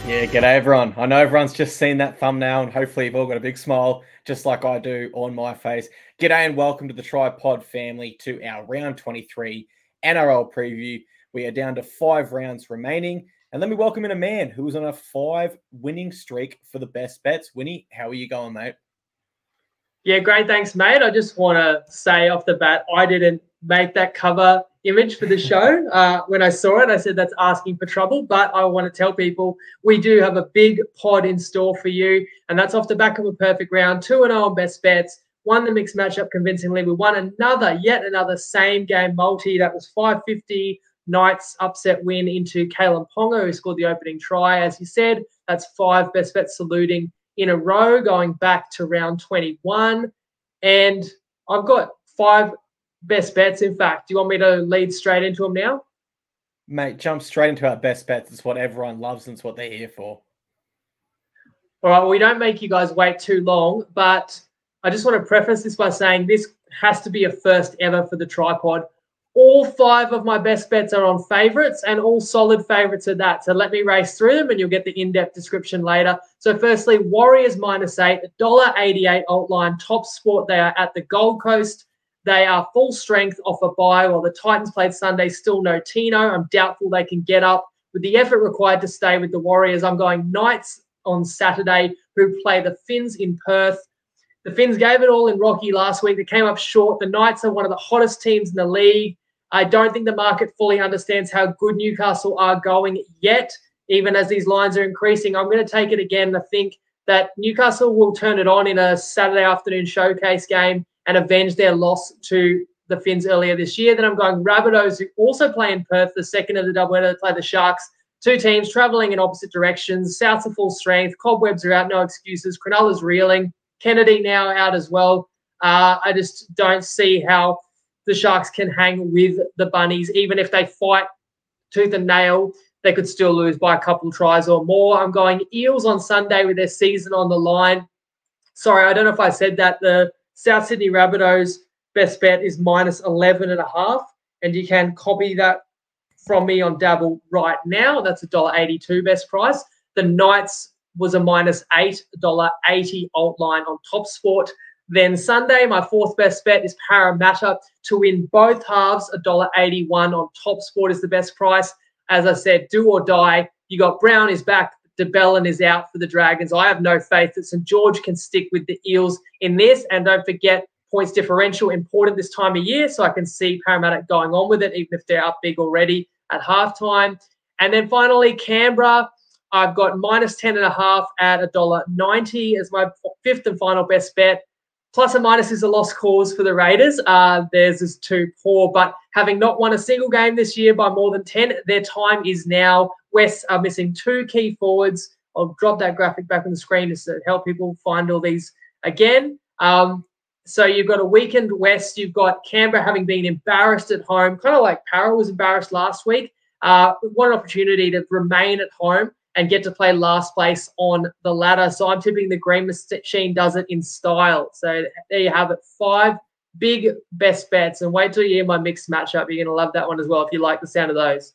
Yeah, g'day everyone. I know everyone's just seen that thumbnail and hopefully you've all got a big smile just like I do on my face. G'day and welcome to the Tripod family to our round 23 NRL preview. We are down to 5 rounds remaining. And let me welcome in a man who was on a 5 winning streak for the best bets. Winnie, how are you going, mate? Yeah, great. Thanks, mate. I just want to say off the bat, I didn't make that cover image for the show. When I saw it, I said that's asking for trouble. But I want to tell people we do have a big pod in store for you. And that's off the back of a perfect round, 2-0 on best bets. Won the mixed matchup convincingly. We won yet another same game multi. That was 550 Knights upset win into Kalen Ponga, who scored the opening try. As you said, that's 5 best bets saluting in a row going back to round 21. And I've got 5 best bets, in fact. Do you want me to lead straight into them now? Mate, jump straight into our best bets. It's what everyone loves and it's what they're here for. All right, well, we don't make you guys wait too long, but I just want to preface this by saying this has to be a first ever for the Tripod. All 5 of my best bets are on favourites and all solid favourites at that. So let me race through them and you'll get the in-depth description later. So firstly, Warriors -8, $1.88 alt line, top sport. They are at the Gold Coast. They are full strength off a bye while the Titans played Sunday. Still no Tino. I'm doubtful they can get up. With the effort required to stay with the Warriors, I'm going Knights on Saturday, who play the Finns in Perth. The Finns gave it all in Rocky last week. They came up short. The Knights are one of the hottest teams in the league. I don't think the market fully understands how good Newcastle are going yet, even as these lines are increasing. I'm going to take it again. I think that Newcastle will turn it on in a Saturday afternoon showcase game and avenge their loss to the Finns earlier this year. Then I'm going Rabbitohs, who also play in Perth, the second of the doubleheader. They play the Sharks. 2 teams travelling in opposite directions. Souths are full strength. Cobwebs are out, no excuses. Cronulla's reeling. Kennedy now out as well. I just don't see how the Sharks can hang with the Bunnies. Even if they fight tooth and nail, they could still lose by a couple of tries or more. I'm going Eels on Sunday with their season on the line. Sorry, I don't know if I said that. The South Sydney Rabbitohs best bet is -11.5, and you can copy that from me on Dabble right now. That's $1.82 best price. The Knights was a -8, $1.80 alt line on Top Sport. Then Sunday, my 4th best bet is Parramatta to win both halves. $1.81 on Top Sport is the best price. As I said, do or die. You got Brown is back. DeBellin is out for the Dragons. I have no faith that St. George can stick with the Eels in this. And don't forget, points differential important this time of year. So I can see Parramatta going on with it, even if they're up big already at halftime. And then finally, Canberra. I've got -10.5 at $1.90 as my 5th and final best bet. Plus or minus is a lost cause for the Raiders. Theirs is too poor, but having not won a single game this year by more than 10, their time is now. West are missing 2 key forwards. I'll drop that graphic back on the screen just to help people find all these again. So you've got a weakened West. You've got Canberra having been embarrassed at home, kind of like Para was embarrassed last week. What an opportunity to remain at home and get to play last place on the ladder. So I'm tipping the Green Machine does it in style. So there you have it. 5 big best bets. And wait till you hear my mixed matchup. You're going to love that one as well if you like the sound of those.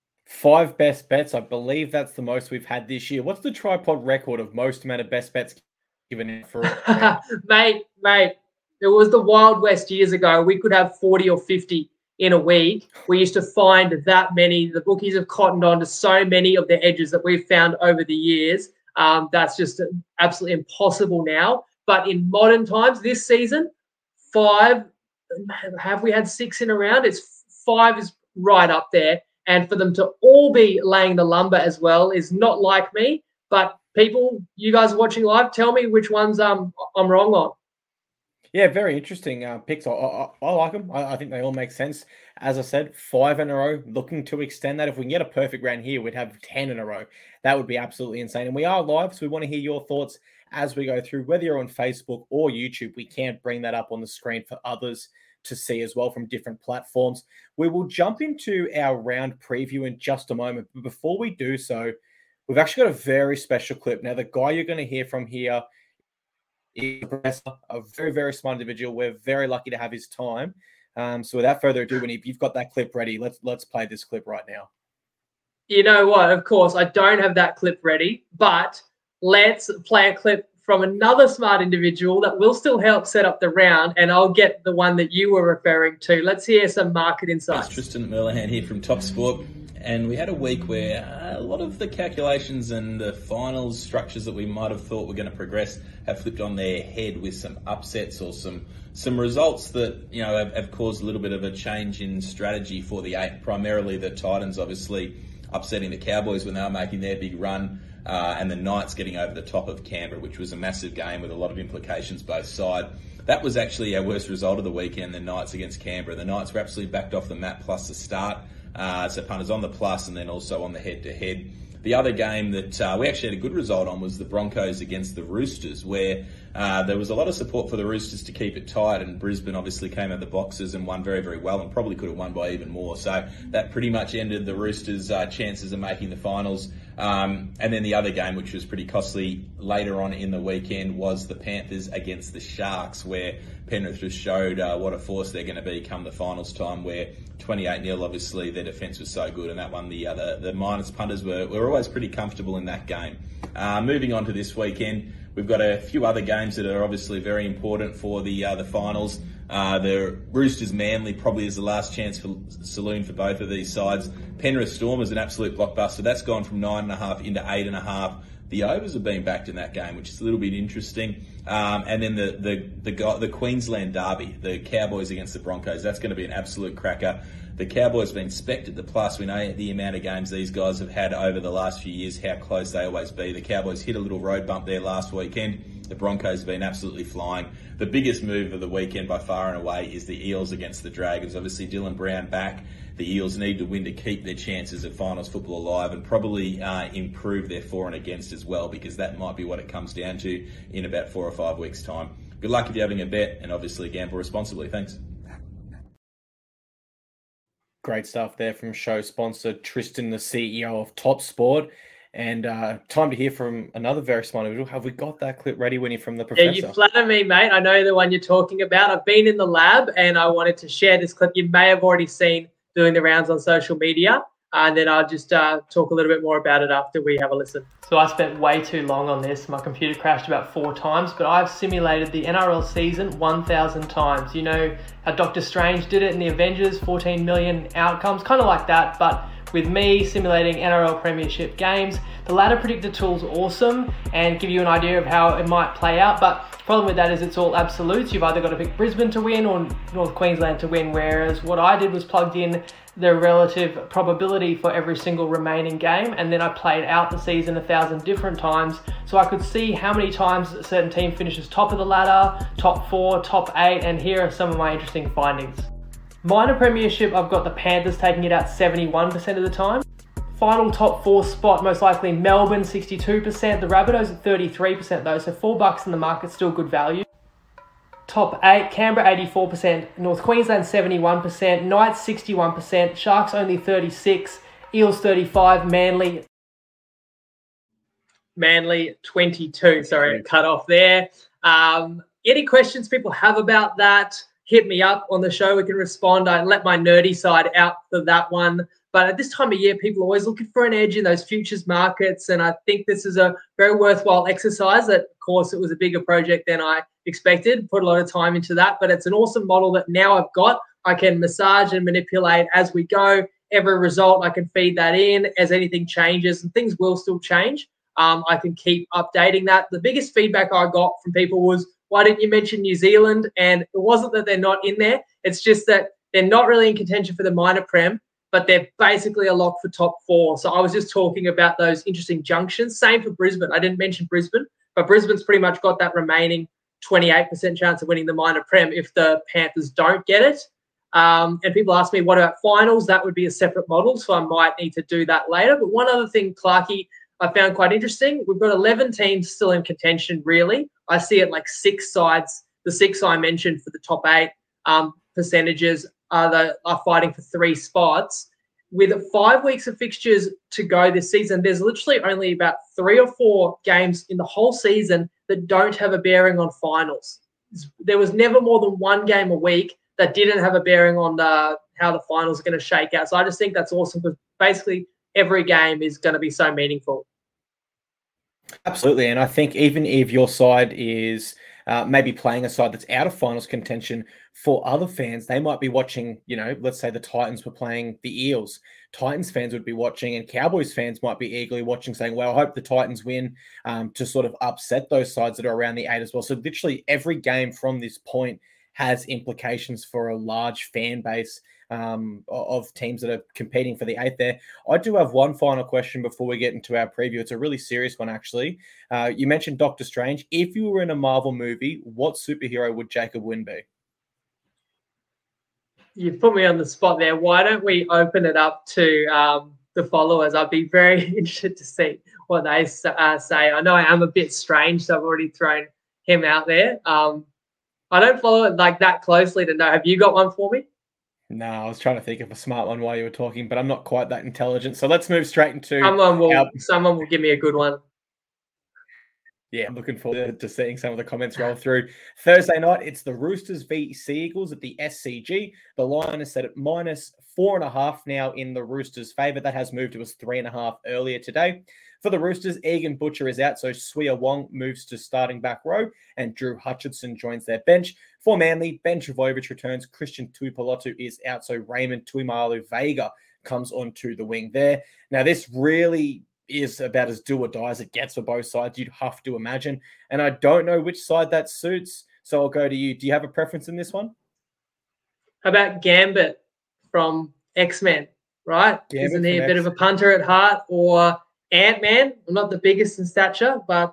5 best bets. I believe that's the most we've had this year. What's the Tripod record of most amount of best bets given for mate, it was the Wild West years ago. We could have 40 or 50 in a week. We used to find that many. The bookies have cottoned on to so many of the edges that we've found over the years. That's just absolutely impossible now. But in modern times, this season, 5, have we had 6 in a round? 5 is right up there. And for them to all be laying the lumber as well is not like me. But people, you guys watching live, tell me which ones I'm wrong on. Yeah, very interesting picks. I like them. I think they all make sense. As I said, 5 in a row, looking to extend that. If we can get a perfect round here, we'd have 10 in a row. That would be absolutely insane. And we are live, so we want to hear your thoughts as we go through. Whether you're on Facebook or YouTube, we can't bring that up on the screen for others to see as well from different platforms. We will jump into our round preview in just a moment. But before we do so, we've actually got a very special clip. Now, the guy you're going to hear from here is a very, very smart individual. We're very lucky to have his time. So without further ado, when you've got that clip ready, let's play this clip right now. You know what? Of course, I don't have that clip ready, but let's play a clip from another smart individual that will still help set up the round, and I'll get the one that you were referring to. Let's hear some market insights. It's Tristan Merlihan here from Top Sport, and we had a week where a lot of the calculations and the finals structures that we might have thought were going to progress have flipped on their head with some upsets or some results that have caused a little bit of a change in strategy for the eight. Primarily the Titans, obviously upsetting the Cowboys when they were making their big run. And the Knights getting over the top of Canberra, which was a massive game with a lot of implications both sides. That was actually our worst result of the weekend, the Knights against Canberra. The Knights were absolutely backed off the map plus the start. So punters on the plus and then also on the head-to-head. The other game that we actually had a good result on was the Broncos against the Roosters, where there was a lot of support for the Roosters to keep it tight, and Brisbane obviously came out of the boxes and won very, very well, and probably could have won by even more. So that pretty much ended the Roosters' chances of making the finals. And then the other game, which was pretty costly later on in the weekend, was the Panthers against the Sharks, where Penrith just showed what a force they're going to be come the finals time, where 28-0, obviously, their defence was so good, and that one, the minus punters were always pretty comfortable in that game. Moving on to this weekend, we've got a few other games that are obviously very important for the finals. The Roosters Manly probably is the last chance for saloon for both of these sides. Penrith Storm is an absolute blockbuster. That's gone from 9.5 into 8.5. The overs have been backed in that game, which is a little bit interesting. And then the Queensland Derby, the Cowboys against the Broncos, that's going to be an absolute cracker. The Cowboys have been specced at the plus. We know the amount of games these guys have had over the last few years, how close they always be. The Cowboys hit a little road bump there last weekend. The Broncos have been absolutely flying. The biggest move of the weekend by far and away is the Eels against the Dragons. Obviously, Dylan Brown back. The Eels need to win to keep their chances of finals football alive, and probably improve their for and against as well, because that might be what it comes down to in about 4 or 5 weeks' time. Good luck if you're having a bet, and obviously gamble responsibly. Thanks. Great stuff there from show sponsor Tristan, the CEO of Top Sport. And time to hear from another very smart individual. Have we got that clip ready, Winnie, from the professor? Yeah, you flatter me, mate. I know the one you're talking about. I've been in the lab and I wanted to share this clip. You may have already seen doing the rounds on social media. And then I'll just talk a little bit more about it after we have a listen. So I spent way too long on this. My computer crashed about 4 times, but I've simulated the NRL season 1,000 times. You know how Doctor Strange did it in the Avengers, 14 million outcomes, kind of like that, but with me simulating NRL Premiership games. The ladder predictor tool's awesome and give you an idea of how it might play out, but the problem with that is it's all absolutes. You've either got to pick Brisbane to win or North Queensland to win, whereas what I did was plugged in the relative probability for every single remaining game, and then I played out the season 1,000 different times so I could see how many times a certain team finishes top of the ladder, top 4, top 8, and here are some of my interesting findings. Minor Premiership, I've got the Panthers taking it out 71% of the time. Final top 4 spot, most likely Melbourne, 62%. The Rabbitohs at 33% though, so $4 in the market, still good value. Top 8, Canberra 84%, North Queensland 71%, Knights 61%, Sharks only 36%, Eels 35%, Manly 22%. Sorry, cut off there. Any questions people have about that, hit me up on the show. We can respond. I let my nerdy side out for that one. But at this time of year, people are always looking for an edge in those futures markets. And I think this is a very worthwhile exercise. Of course, it was a bigger project than I expected. Put a lot of time into that. But it's an awesome model that now I've got. I can massage and manipulate as we go. Every result, I can feed that in. As anything changes, and things will still change, I can keep updating that. The biggest feedback I got from people was, why didn't you mention New Zealand? And it wasn't that they're not in there. It's just that they're not really in contention for the minor prem, but they're basically a lock for top 4. So I was just talking about those interesting junctions. Same for Brisbane. I didn't mention Brisbane, but Brisbane's pretty much got that remaining 28% chance of winning the minor prem if the Panthers don't get it. And people ask me, what about finals? That would be a separate model, so I might need to do that later. But one other thing, Clarkey, I found quite interesting. We've got 11 teams still in contention, really. I see it like 6 sides. The 6 I mentioned for the top 8 percentages are fighting for 3 spots. With 5 weeks of fixtures to go this season, there's literally only about 3 or 4 games in the whole season that don't have a bearing on finals. There was never more than 1 game a week that didn't have a bearing on how the finals are going to shake out. So I just think that's awesome, because basically every game is going to be so meaningful. Absolutely. And I think even if your side is maybe playing a side that's out of finals contention, for other fans, they might be watching, let's say the Titans were playing the Eels. Titans fans would be watching, and Cowboys fans might be eagerly watching, saying, well, I hope the Titans win, to sort of upset those sides that are around the 8 as well. So literally every game from this point has implications for a large fan base of teams that are competing for the 8th there. I do have one final question before we get into our preview. It's a really serious one, actually. You mentioned Doctor Strange. If you were in a Marvel movie, what superhero would Jacob Wynn be? You put me on the spot there. Why don't we open it up to the followers? I'd be very interested to see what they say. I know I am a bit strange, so I've already thrown him out there. I don't follow it like that closely to know. Have you got one for me? No, I was trying to think of a smart one while you were talking, but I'm not quite that intelligent. So let's move straight into... Someone will give me a good one. Yeah, I'm looking forward to seeing some of the comments roll through. Thursday night, it's the Roosters v Sea Eagles at the SCG. The line is set at -4.5 now in the Roosters' favour. That has moved to us 3.5 earlier today. For the Roosters, Egan Butcher is out, so Suia Wong moves to starting back row, and Drew Hutchinson joins their bench. For Manly, Ben Trbojevic returns, Christian Tuipulotu is out, so Raymond Tuimalu Vega comes onto the wing there. Now, this really is about as do or die as it gets for both sides, you'd have to imagine. And I don't know which side that suits, so I'll go to you. Do you have a preference in this one? How about Gambit from X-Men, right? Isn't he a bit of a punter at heart? Or Ant-Man? I'm not the biggest in stature, but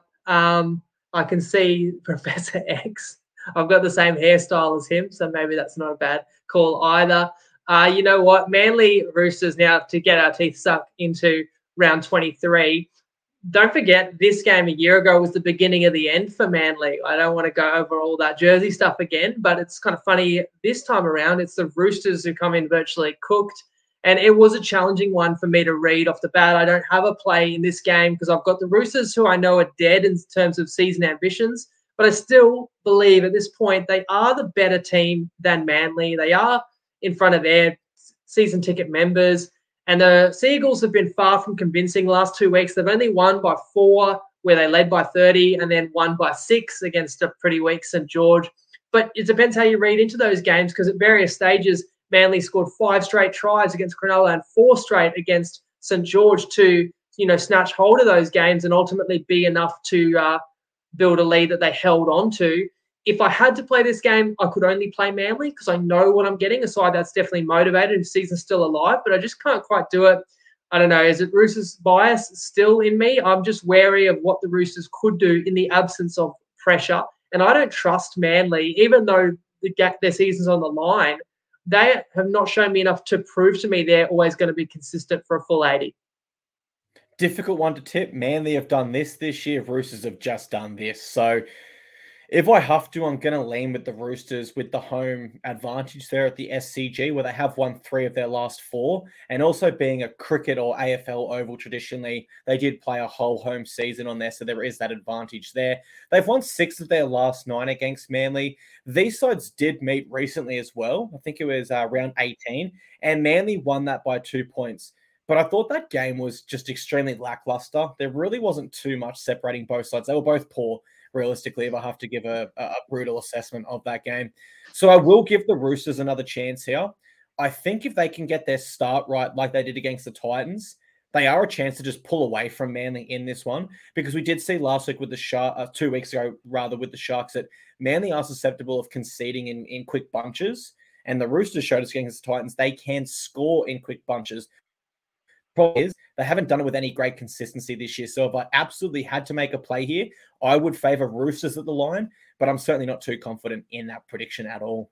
I can see Professor X. I've got the same hairstyle as him, so maybe that's not a bad call either. You know what? Manly Roosters, now to get our teeth sucked into round 23. Don't forget, this game a year ago was the beginning of the end for Manly. I don't want to go over all that jersey stuff again, but it's kind of funny this time around. It's the Roosters who come in virtually cooked, and it was a challenging one for me to read off the bat. I don't have a play in this game because I've got the Roosters, who I know are dead in terms of season ambitions, but I still believe at this point they are the better team than Manly. They are in front of their season ticket members. And the Sea Eagles have been far from convincing the last 2 weeks. They've only won by 4, where they led by 30, and then won by 6 against a pretty weak St. George. But it depends how you read into those games, because at various stages, Manly scored 5 straight tries against Cronulla and 4 straight against St. George to, snatch hold of those games and ultimately be enough to build a lead that they held on to. If I had to play this game, I could only play Manly because I know what I'm getting, a side that's definitely motivated and season's still alive, but I just can't quite do it. I don't know. Is it Roosters bias still in me? I'm just wary of what the Roosters could do in the absence of pressure. And I don't trust Manly, even though their season's on the line. They have not shown me enough to prove to me they're always going to be consistent for a full 80. Difficult one to tip. Manly have done this year. Roosters have just done this. So if I have to, I'm going to lean with the Roosters with the home advantage there at the SCG, where they have won 3 of their last 4. And also being a cricket or AFL oval traditionally, they did play a whole home season on there, so there is that advantage there. They've won 6 of their last 9 against Manly. These sides did meet recently as well. I think it was round 18, and Manly won that by 2 points. But I thought that game was just extremely lackluster. There really wasn't too much separating both sides. They were both poor, realistically, if I have to give a brutal assessment of that game. So I will give the Roosters another chance here. I think if they can get their start right like they did against the Titans, they are a chance to just pull away from Manly in this one, because we did see last week with the Sharks, 2 weeks ago, rather, with the Sharks, that Manly are susceptible of conceding in quick bunches, and the Roosters showed us against the Titans they can score in quick bunches. Problem is, they haven't done it with any great consistency this year. So if I absolutely had to make a play here, I would favor Roosters at the line, but I'm certainly not too confident in that prediction at all.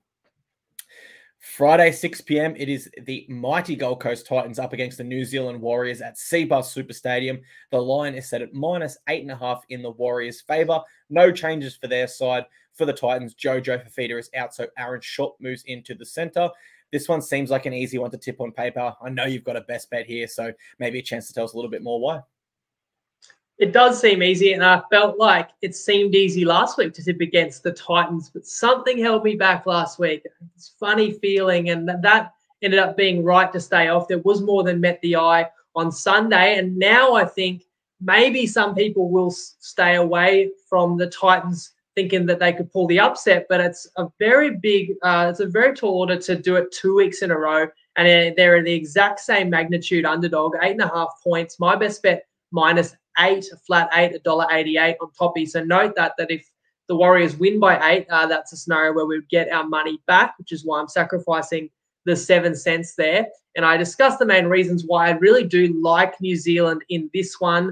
Friday, 6 p.m, it is the mighty Gold Coast Titans up against the New Zealand Warriors at Cbus Super Stadium. The line is set at -8.5 in the Warriors' favour. No changes for their side. For the Titans, Jojo Fafita is out, so Aaron Schultz moves into the centre. This one seems like an easy one to tip on paper. I know you've got a best bet here, so maybe a chance to tell us a little bit more why. It does seem easy, and I felt like it seemed easy last week to tip against the Titans, but something held me back last week. It's a funny feeling, and that ended up being right to stay off. There was more than met the eye on Sunday. And now I think maybe some people will stay away from the Titans thinking that they could pull the upset, but it's a very tall order to do it 2 weeks in a row. And they're the exact same magnitude underdog, 8.5 points. My best bet -8, a flat 8, $1.88 on Toppy. So note that if the Warriors win by 8, that's a scenario where we would get our money back, which is why I'm sacrificing the 7 cents there. And I discussed the main reasons why I really do like New Zealand in this one.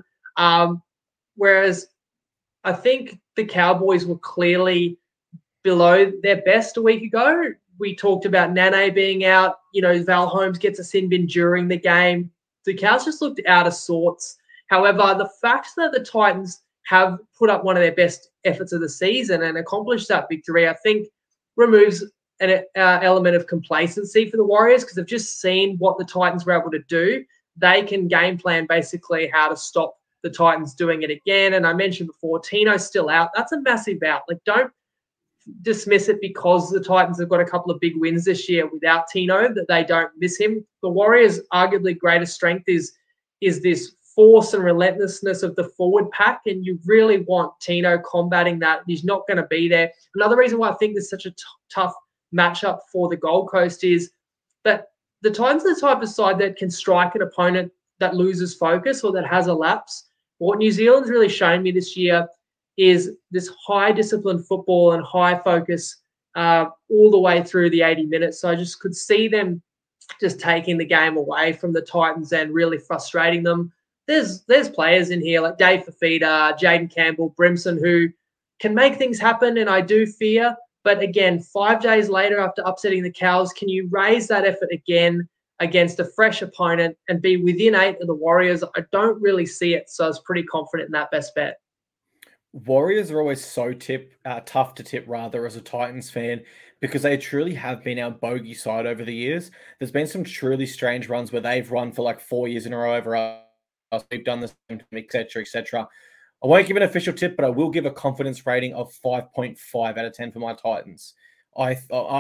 Whereas I think the Cowboys were clearly below their best a week ago. We talked about Nane being out. Val Holmes gets a sin bin during the game. The Cows just looked out of sorts. However, the fact that the Titans have put up one of their best efforts of the season and accomplished that victory, I think removes an element of complacency for the Warriors, because they've just seen what the Titans were able to do. They can game plan basically how to stop the Titans doing it again. And I mentioned before, Tino's still out. That's a massive out. Don't dismiss it because the Titans have got a couple of big wins this year without Tino, that they don't miss him. The Warriors' arguably greatest strength is this force and relentlessness of the forward pack, and you really want Tino combating that. He's not going to be there. Another reason why I think this is such a tough matchup for the Gold Coast is that the Titans are the type of side that can strike an opponent that loses focus or that has a lapse. What New Zealand's really shown me this year is this high discipline football and high focus all the way through the 80 minutes. So I just could see them just taking the game away from the Titans and really frustrating them. There's players in here like Dave Fafita, Jaden Campbell, Brimson, who can make things happen, and I do fear. But again, 5 days later after upsetting the Cows, can you raise that effort again against a fresh opponent and be within 8 of the Warriors? I don't really see it, so I was pretty confident in that best bet. Warriors are always so tough to tip rather as a Titans fan, because they truly have been our bogey side over the years. There's been some truly strange runs where they've run for like 4 years in a row over us. We've done the same, etc., etc. I won't give an official tip, but I will give a confidence rating of 5.5 out of 10 for my Titans. I'm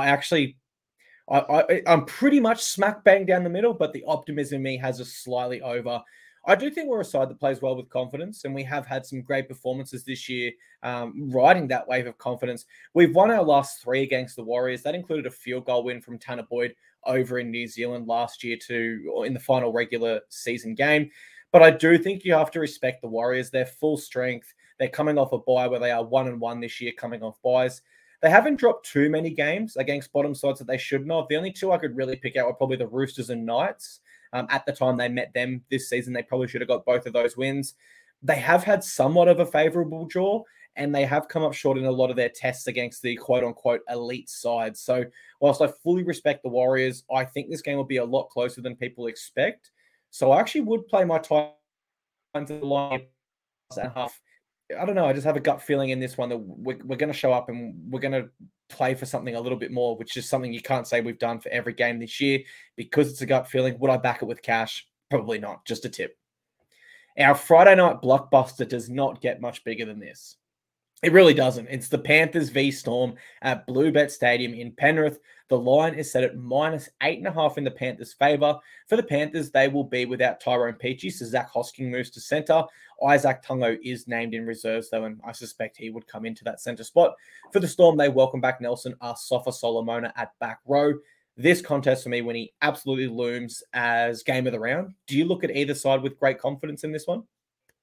pretty much smack bang down the middle, but the optimism in me has a slightly over. I do think we're a side that plays well with confidence, and we have had some great performances this year, riding that wave of confidence. We've won our last 3 against the Warriors. That included a field goal win from Tanner Boyd over in New Zealand last year in the final regular season game. But I do think you have to respect the Warriors. They're full strength. They're coming off a bye where they are 1-1 this year, coming off buys. They haven't dropped too many games against bottom sides that they shouldn't have. The only 2 I could really pick out were probably the Roosters and Knights. At the time they met them this season, they probably should have got both of those wins. They have had somewhat of a favorable draw, and they have come up short in a lot of their tests against the quote-unquote elite side. So whilst I fully respect the Warriors, I think this game will be a lot closer than people expect. So I actually would play my Titans to the line and half. I don't know. I just have a gut feeling in this one that we're going to show up and we're going to play for something a little bit more, which is something you can't say we've done for every game this year. Because it's a gut feeling, would I back it with cash? Probably not. Just a tip. Our Friday night blockbuster does not get much bigger than this. It really doesn't. It's the Panthers v Storm at Bluebet Stadium in Penrith. The line is set at -8.5 in the Panthers' favour. For the Panthers, they will be without Tyrone Peachey, so Zach Hosking moves to centre. Isaac Tungo is named in reserves, though, and I suspect he would come into that centre spot. For the Storm, they welcome back Nelson Asafa Solomona at back row. This contest for me, when he absolutely looms as game of the round. Do you look at either side with great confidence in this one?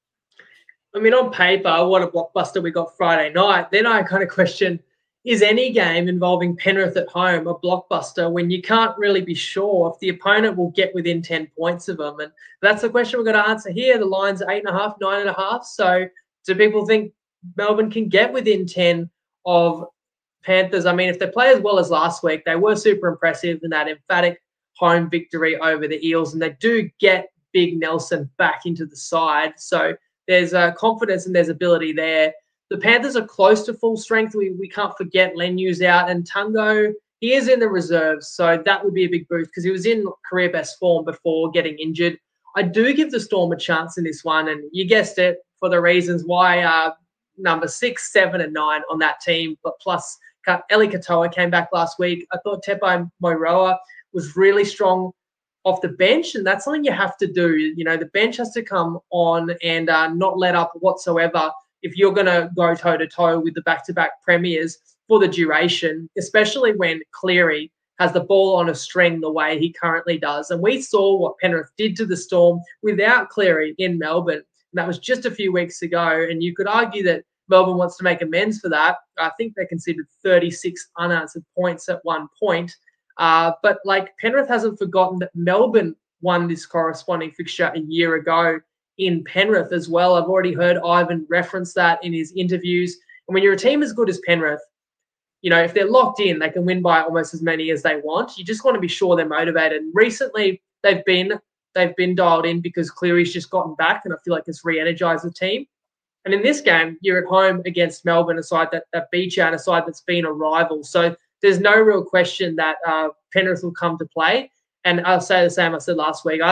I mean, on paper, what a blockbuster we got Friday night. Then I kind of question, is any game involving Penrith at home a blockbuster when you can't really be sure if the opponent will get within 10 points of them? And that's the question we're going to answer here. The line's 8.5, 9.5. So do people think Melbourne can get within 10 of Panthers? I mean, if they play as well as last week, they were super impressive in that emphatic home victory over the Eels, and they do get Big Nelson back into the side. So there's confidence and there's ability there. The Panthers are close to full strength. We can't forget Lenyu's out, and Tungo, he is in the reserves, so that would be a big boost because he was in career best form before getting injured. I do give the Storm a chance in this one, and you guessed it, for the reasons why number 6, 7, and 9 on that team, but plus Eli Katoa came back last week. I thought Tepai Moeroa was really strong off the bench, and that's something you have to do. You know, the bench has to come on and not let up whatsoever if you're going to go toe-to-toe with the back-to-back premiers for the duration, especially when Cleary has the ball on a string the way he currently does. And we saw what Penrith did to the Storm without Cleary in Melbourne. And that was just a few weeks ago. And you could argue that Melbourne wants to make amends for that. I think they conceded 36 unanswered points at one point. But like Penrith hasn't forgotten that Melbourne won this corresponding fixture a year ago in Penrith as well. I've already heard Ivan reference that in his interviews. And when you're a team as good as Penrith, you know, if they're locked in, they can win by almost as many as they want. You just want to be sure they're motivated. And recently, they've been dialed in because Cleary's just gotten back, and I feel like it's re-energized the team. And in this game, you're at home against Melbourne, a side that beat you and a side that's been a rival. So there's no real question that Penrith will come to play. And I'll say the same I said last week.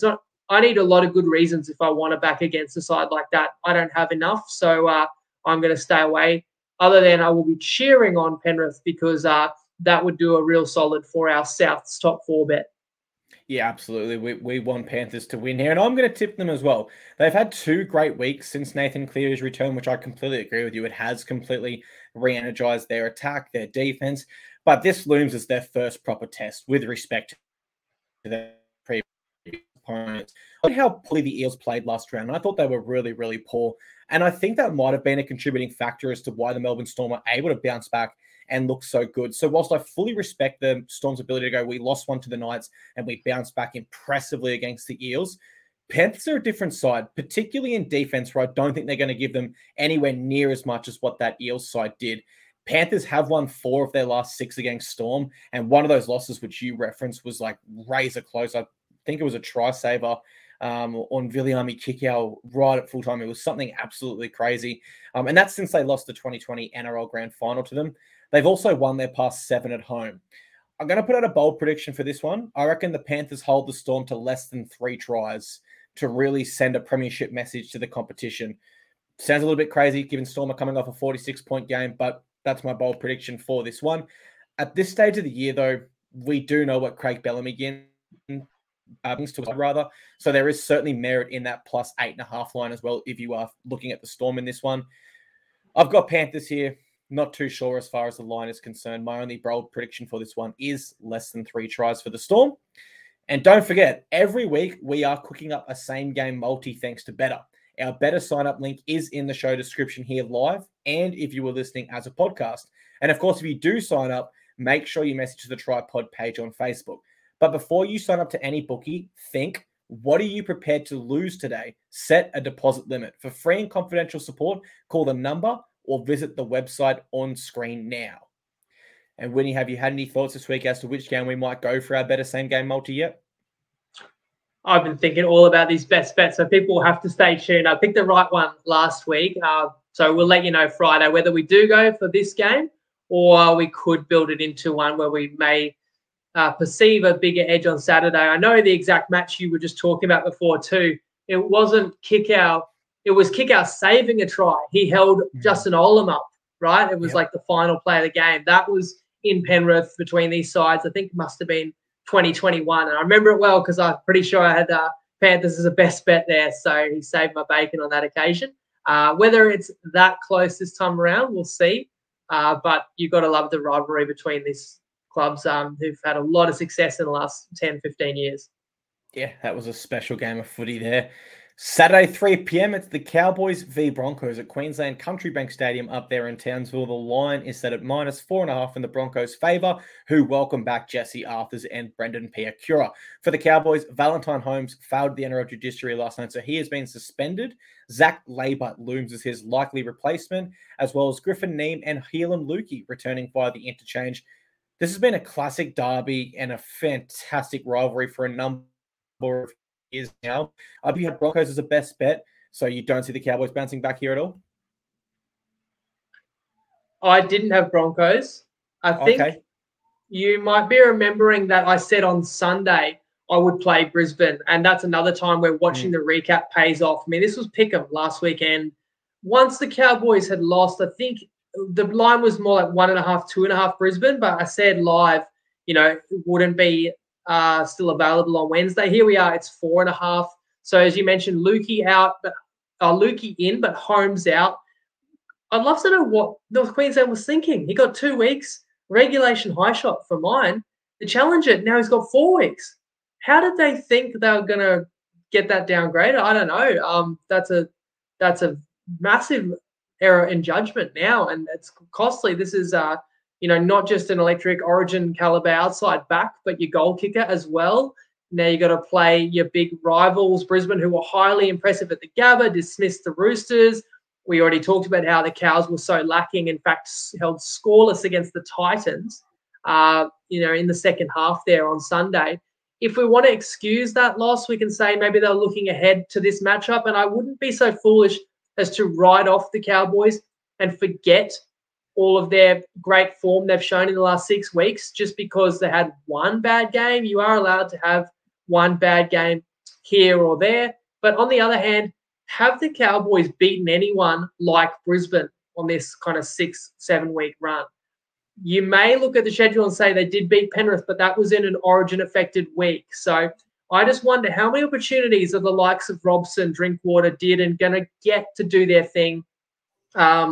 I need a lot of good reasons if I want to back against a side like that. I don't have enough, so I'm going to stay away. Other than I will be cheering on Penrith because that would do a real solid for our South's top 4 bet. Yeah, absolutely. We want Panthers to win here, and I'm going to tip them as well. They've had 2 great weeks since Nathan Cleary's return, which I completely agree with you. It has completely re-energized their attack, their defense, but this looms as their first proper test with respect to their previous opponents. Look how poorly the Eels played last round. I thought they were really, really poor, and I think that might have been a contributing factor as to why the Melbourne Storm are able to bounce back and look so good. So whilst I fully respect the Storm's ability to go, we lost one to the Knights and we bounced back impressively against the Eels, Panthers are a different side, particularly in defense, where I don't think they're going to give them anywhere near as much as what that Eels side did. Panthers have won 4 of their last 6 against Storm, and one of those losses, which you referenced, was like razor close. I think it was a try saver on Viliami Kikau right at full time. It was something absolutely crazy. And that's since they lost the 2020 NRL Grand Final to them. They've also won their past 7 at home. I'm going to put out a bold prediction for this one. I reckon the Panthers hold the Storm to less than 3 tries to really send a premiership message to the competition. Sounds a little bit crazy given Storm are coming off a 46-point game, but that's my bold prediction for this one. At this stage of the year, though, we do know what Craig Bellamy brings to us, rather. So there is certainly merit in that plus 8.5 line as well if you are looking at the Storm in this one. I've got Panthers here. Not too sure as far as the line is concerned. My only bold prediction for this one is less than 3 tries for the Storm. And don't forget, every week we are cooking up a same-game multi thanks to Betr. Our Betr sign-up link is in the show description here live, and if you were listening as a podcast. And of course, if you do sign up, make sure you message the Tripod page on Facebook. But before you sign up to any bookie, think, what are you prepared to lose today? Set a deposit limit. For free and confidential support, call the number or visit the website on screen now. And Winnie, have you had any thoughts this week as to which game we might go for our Betr same-game multi yet? I've been thinking all about these best bets, so people will have to stay tuned. I picked the right one last week, so we'll let you know Friday whether we do go for this game or we could build it into one where we may perceive a bigger edge on Saturday. I know the exact match you were just talking about before too. It wasn't Kikau. It was Kikau saving a try. He held Justin Olam up, right? It was like the final play of the game. That was in Penrith between these sides. I think it must have been 2021. And I remember it well because I'm pretty sure I had Panthers as a best bet there. So he saved my bacon on that occasion. Whether it's that close this time around, we'll see. But you've got to love the rivalry between these clubs who've had a lot of success in the last 10, 15 years. Yeah, that was a special game of footy there. Saturday, 3 p.m, it's the Cowboys v Broncos at Queensland Country Bank Stadium up there in Townsville. The line is set at -4.5 in the Broncos' favour, who welcome back Jesse Arthurs and Brendan Piakura. For the Cowboys, Valentine Holmes failed the NRL judiciary last night, so he has been suspended. Zach Labour looms as his likely replacement, as well as Griffin Neame and Heelan Lukey returning via the interchange. This has been a classic derby and a fantastic rivalry for a number of years now. I think you had Broncos as a best bet, so you don't see the Cowboys bouncing back here at all? I didn't have Broncos. I think you might be remembering that I said on Sunday I would play Brisbane, and that's another time where watching the recap pays off. I mean, this was Pick'em last weekend. Once the Cowboys had lost, I think the line was more like 1.5, 2.5 Brisbane, but I said live, it wouldn't be still available on Wednesday. Here we are. It's 4.5. So as you mentioned, Lukey out, but Lukey in, but Holmes out. I'd love to know what North Queensland was thinking. He got 2 weeks regulation high shot for mine. The Challenger, now he's got 4 weeks. How did they think they were going to get that downgraded? I don't know. That's a massive error in judgment now, and it's costly. This is not just an electric Origin caliber outside back, but your goal kicker as well. Now you got to play your big rivals, Brisbane, who were highly impressive at the Gabba, dismissed the Roosters. We already talked about how the Cows were so lacking, in fact, held scoreless against the Titans, in the second half there on Sunday. If we want to excuse that loss, we can say maybe they're looking ahead to this matchup, and I wouldn't be so foolish as to write off the Cowboys and forget all of their great form they've shown in the last 6 weeks just because they had one bad game. You are allowed to have one bad game here or there. But on the other hand, have the Cowboys beaten anyone like Brisbane on this kind of 6-7 week run? You may look at the schedule and say they did beat Penrith, but that was in an Origin-affected week. So I just wonder how many opportunities of the likes of Robson, Drinkwater did and going to get to do their thing. I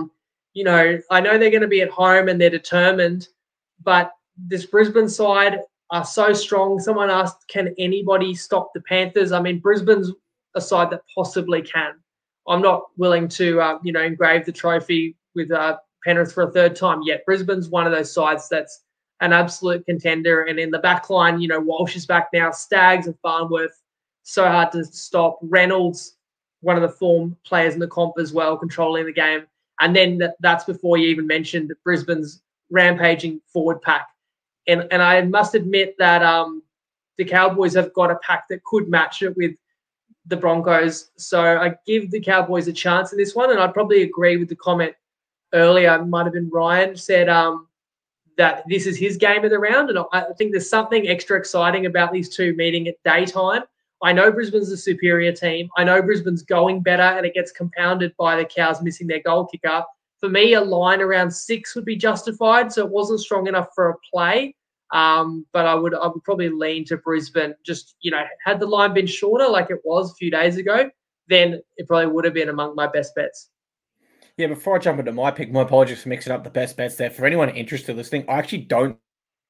know they're going to be at home and they're determined, but this Brisbane side are so strong. Someone asked, can anybody stop the Panthers? I mean, Brisbane's a side that possibly can. I'm not willing to, engrave the trophy with Penrith for a third time yet. Brisbane's one of those sides that's an absolute contender. And in the back line, Walsh is back now, Staggs and Farnworth, so hard to stop. Reynolds, one of the form players in the comp as well, controlling the game. And then that's before you even mentioned Brisbane's rampaging forward pack. And I must admit that the Cowboys have got a pack that could match it with the Broncos. So I give the Cowboys a chance in this one. And I'd probably agree with the comment earlier. It might have been Ryan said that this is his game of the round. And I think there's something extra exciting about these two meeting at daytime. I know Brisbane's a superior team. I know Brisbane's going better, and it gets compounded by the Cows missing their goal kicker. For me, a line around 6 would be justified, so it wasn't strong enough for a play. But I would probably lean to Brisbane. Just, had the line been shorter like it was a few days ago, then it probably would have been among my best bets. Yeah, before I jump into my pick, my apologies for mixing up the best bets there. For anyone interested in listening, I actually don't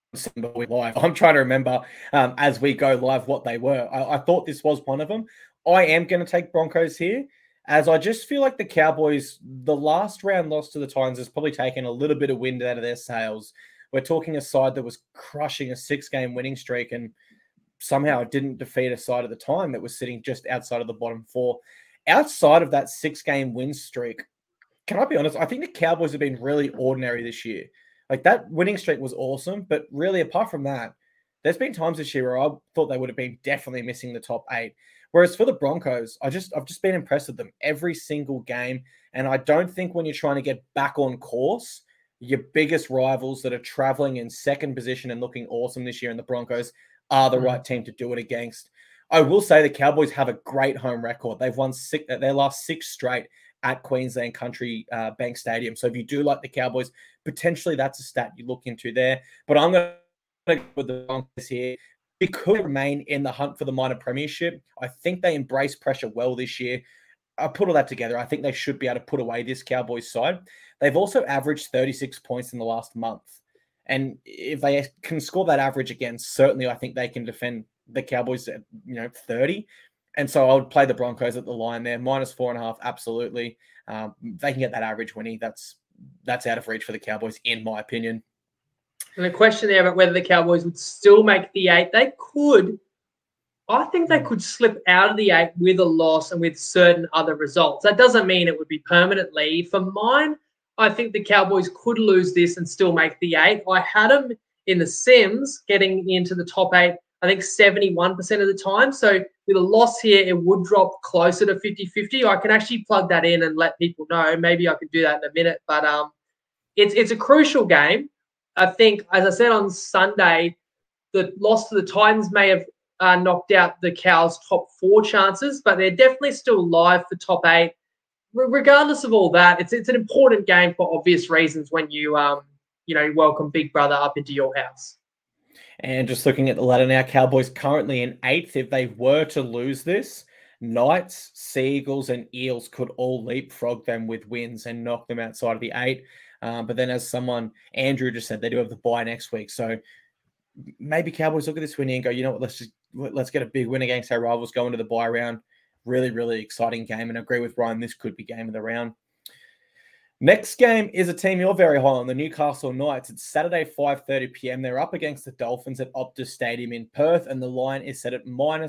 live. I'm trying to remember as we go live what they were. I thought this was one of them. I am going to take Broncos here, as I just feel like the Cowboys, the last round loss to the Titans has probably taken a little bit of wind out of their sails. We're talking a side that was crushing a 6-game winning streak, and somehow it didn't defeat a side at the time that was sitting just outside of the bottom 4. Outside of that 6-game win streak, can I be honest? I think the Cowboys have been really ordinary this year. Like, that winning streak was awesome, but really, apart from that, there's been times this year where I thought they would have been definitely missing the top 8. Whereas for the Broncos, I've just been impressed with them every single game. And I don't think when you're trying to get back on course, your biggest rivals that are traveling in second position and looking awesome this year in the Broncos are the right team to do it against. I will say the Cowboys have a great home record. They've won their last 6 straight at Queensland Country Bank Stadium. So if you do like the Cowboys, potentially that's a stat you look into there. But I'm going to go with the Broncos here. They could remain in the hunt for the minor premiership. I think they embrace pressure well this year. I put all that together. I think they should be able to put away this Cowboys side. They've also averaged 36 points in the last month. And if they can score that average again, certainly I think they can defend the Cowboys at 30. And so I would play the Broncos at the line there. -4.5, absolutely. They can get that average winning. That's out of reach for the Cowboys, in my opinion. And the question there about whether the Cowboys would still make the 8, they could. I think they could slip out of the 8 with a loss and with certain other results. That doesn't mean it would be permanently. For mine, I think the Cowboys could lose this and still make the 8. I had them in the Sims getting into the top 8, I think 71% of the time. So with a loss here, it would drop closer to 50-50. I can actually plug that in and let people know. Maybe I could do that in a minute. But it's a crucial game. I think, as I said on Sunday, the loss to the Titans may have knocked out the Cows' top 4 chances, but they're definitely still live for top 8. Regardless of all that, it's an important game for obvious reasons when you welcome Big Brother up into your house. And just looking at the ladder now, Cowboys currently in 8th. If they were to lose this, Knights, Seagulls, and Eels could all leapfrog them with wins and knock them outside of the 8. But then, as Andrew just said, they do have the bye next week. So maybe Cowboys look at this win and go, you know what, let's get a big win against our rivals, go into the bye round. Really, really exciting game. And I agree with Ryan, this could be game of the round. Next game is a team you're very high on, the Newcastle Knights. It's Saturday, 5:30 p.m. They're up against the Dolphins at Optus Stadium in Perth, and the line is set at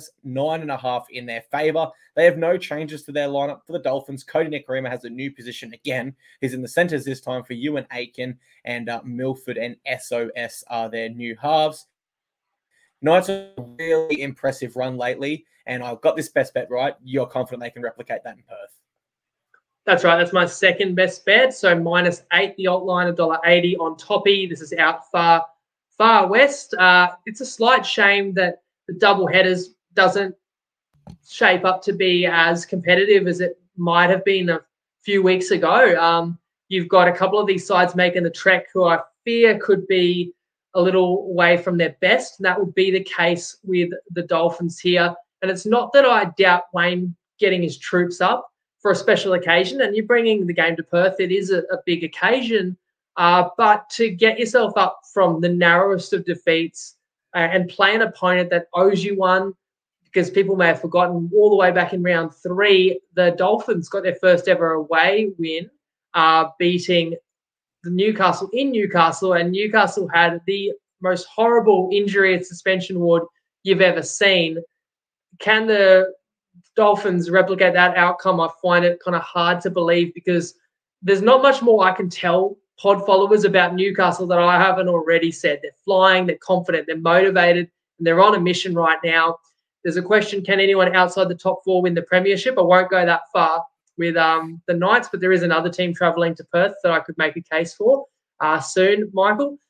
-9.5 in their favour. They have no changes to their lineup for the Dolphins. Cody Nikorima has a new position again. He's in the centres this time for Ewan Aitken, and Milford and SOS are their new halves. Knights are a really impressive run lately, and I've got this best bet right. You're confident they can replicate that in Perth? That's right. That's my second best bet. So -8, the alt line, $1.80 on Toppy. This is out far west. It's a slight shame that the double headers doesn't shape up to be as competitive as it might have been a few weeks ago. You've got a couple of these sides making the trek who I fear could be a little away from their best. And that would be the case with the Dolphins here. And it's not that I doubt Wayne getting his troops up for a special occasion, and you're bringing the game to Perth. It is a big occasion, but to get yourself up from the narrowest of defeats and play an opponent that owes you one, because people may have forgotten all the way back in round 3, the Dolphins got their first ever away win, beating the Newcastle in Newcastle, and Newcastle had the most horrible injury and suspension ward you've ever seen. Can the Dolphins replicate that outcome? I find it kind of hard to believe, because there's not much more I can tell pod followers about Newcastle that I haven't already said. They're flying, they're confident, they're motivated, and they're on a mission right now. There's a question, can anyone outside the top 4 win the premiership? I won't go that far with the Knights, but there is another team travelling to Perth that I could make a case for soon, Michael.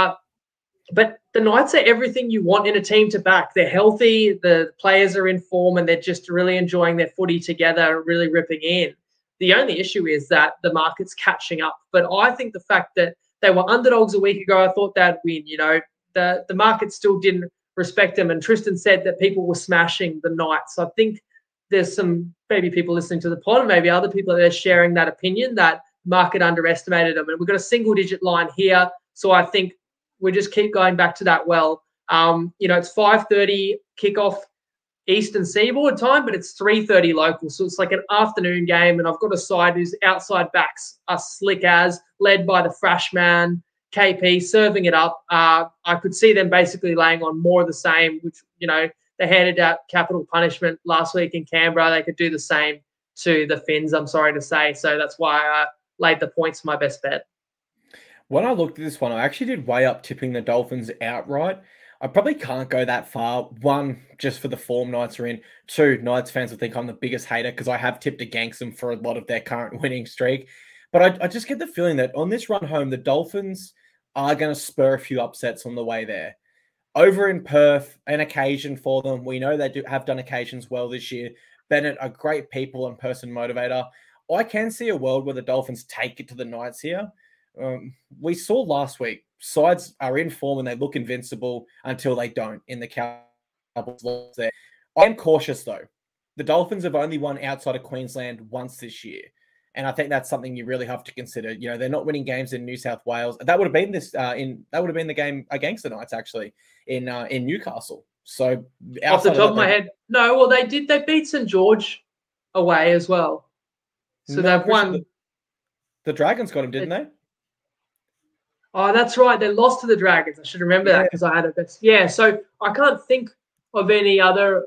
But the Knights are everything you want in a team to back. They're healthy, the players are in form, and they're just really enjoying their footy together, really ripping in. The only issue is that the market's catching up. But I think the fact that they were underdogs a week ago, I thought they'd win. You know, the market still didn't respect them. And Tristan said that people were smashing the Knights. So I think there's some maybe people listening to the pod and maybe other people that are sharing that opinion that market underestimated them. And we've got a single-digit line here. So I think we just keep going back to that well. It's 5:30 kickoff Eastern Seaboard time, but it's 3:30 local. So it's like an afternoon game, and I've got a side whose outside backs are slick as, led by the freshman, KP, serving it up. I could see them basically laying on more of the same, which, they handed out capital punishment last week in Canberra. They could do the same to the Finns, I'm sorry to say. So that's why I laid the points for my best bet. When I looked at this one, I actually did weigh up tipping the Dolphins outright. I probably can't go that far. 1, just for the form Knights are in. 2, Knights fans will think I'm the biggest hater because I have tipped against them for a lot of their current winning streak. But I just get the feeling that on this run home, the Dolphins are going to spur a few upsets on the way there. Over in Perth, an occasion for them. We know they have done occasions well this year. Bennett, a great people and person motivator. I can see a world where the Dolphins take it to the Knights here. We saw last week, sides are in form and they look invincible until they don't in the Cowboys there. I am cautious though. The Dolphins have only won outside of Queensland once this year. And I think that's something you really have to consider. They're not winning games in New South Wales. That would have been the game against the Knights actually in Newcastle. So off the top of my head, no. Well, they did. They beat St George away as well. So they've won. The Dragons got them, didn't they? Oh, that's right. They lost to the Dragons. I should remember that because I had a best. Yeah, so I can't think of any other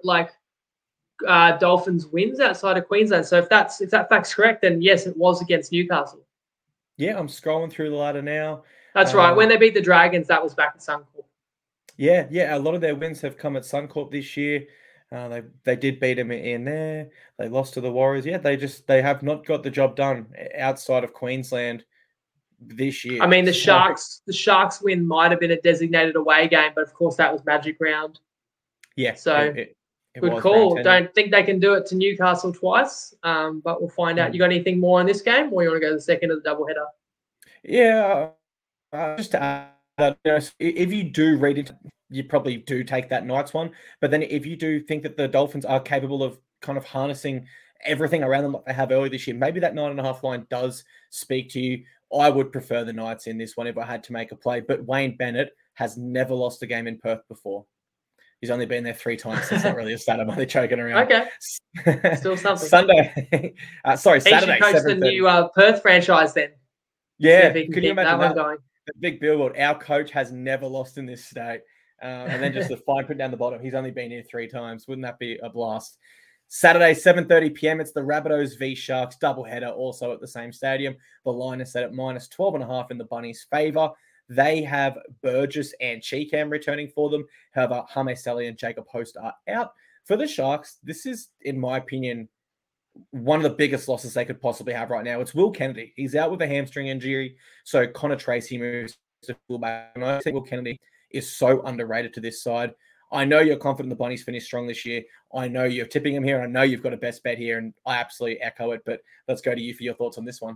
Dolphins wins outside of Queensland. So if that fact's correct, then yes, it was against Newcastle. Yeah, I'm scrolling through the ladder now. That's right. When they beat the Dragons, that was back at Suncorp. Yeah. A lot of their wins have come at Suncorp this year. They did beat them in there. They lost to the Warriors. Yeah, they have not got the job done outside of Queensland this year. I mean, the Sharks win might have been a designated away game, but of course that was Magic Round. Yeah. So good call. Don't think they can do it to Newcastle twice, but we'll find out. You got anything more on this game, or you want to go to the second of the doubleheader? Yeah. Just to add, if you do read into you probably do take that Knights one. But then if you do think that the Dolphins are capable of kind of harnessing everything around them like they have earlier this year, maybe that 9.5 line does speak to you. I would prefer the Knights in this one if I had to make a play. But Wayne Bennett has never lost a game in Perth before. He's only been there 3 times. So it's not really a stat. I'm only choking around. Okay. Still something. Saturday. He should coach the new Perth franchise then. Yeah. Could you imagine that? Going? The big billboard. Our coach has never lost in this state. And then just the fine print down the bottom. He's only been here 3 times. Wouldn't that be a blast? Saturday, 7:30 p.m. It's the Rabbitohs v Sharks doubleheader, also at the same stadium. The line is set at -12.5 in the Bunnies' favour. They have Burgess and Cheekham returning for them. However, Hame Sally and Jacob Host are out. For the Sharks, this is, in my opinion, one of the biggest losses they could possibly have right now. It's Will Kennedy. He's out with a hamstring injury. So Connor Tracy moves to fullback. And I think Will Kennedy is so underrated to this side. I know you're confident the Bunnies finish strong this year. I know you're tipping them here. I know you've got a best bet here, and I absolutely echo it. But let's go to you for your thoughts on this one.